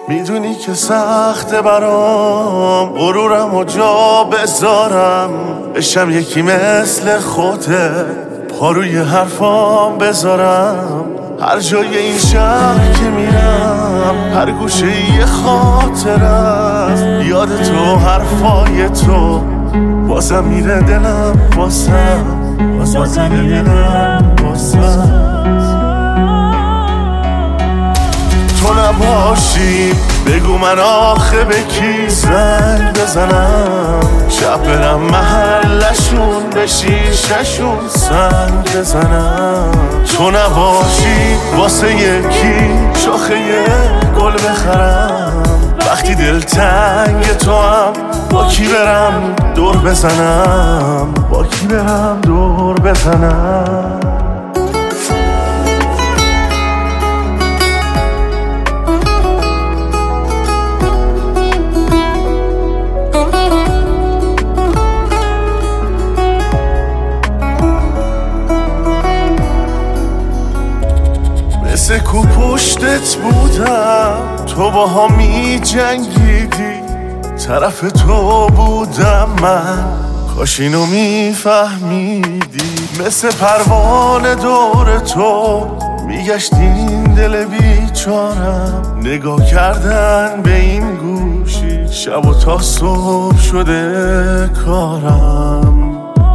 میدونی که سخته برام غرورم و جا بذارم، بشم یکی مثل خودت، پا روی حرفام بذارم. هر جای این شهر که میرم، هر گوشه یه خاطر است، یاد تو، حرفای تو، بازم میره دلم بازم میره دلم تو نباشی بگو من آخه به کی زنگ بزنم، شب برم محلشون به شیششون سنگ بزنم. تو نباشی واسه یکی شاخه گل بخرم، وقتی دل تنگ تو هم با کی برم دور بزنم، با کی برم دور بزنم. مثل کو پشتت بودم، تو با ها می جنگیدی، طرف تو بودم من، کاش اینو می فهمیدی. مثل پروانه دور تو میگشتین دل بیچارم، نگاه کردن به این گوشی شب و تا صبح شده کارم.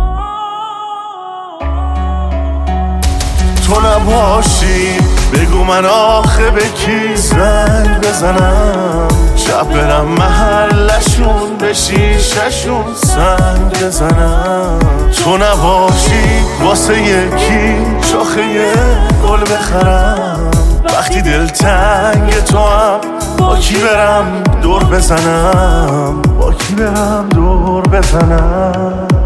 تو نباشی بگو من آخه به کی زنگ بزنم، شب برم محلشون به شیششون سنگ بزنم. تو نباشی واسه یکی شاخه گل بخرم، وقتی دل تنگ تو هم با کی برم دور بزنم، با کی برم دور بزنم.